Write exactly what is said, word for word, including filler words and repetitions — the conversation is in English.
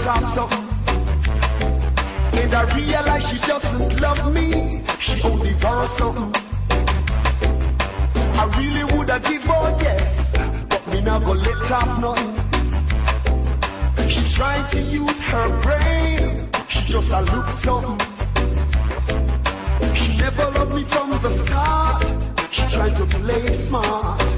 let off something. And I realize she doesn't love me, she only wants something. I really woulda give her yes, but me not gonna let off nothing. She trying to use her brain, she just a look something. She never loved me from the start, she tried to play smart.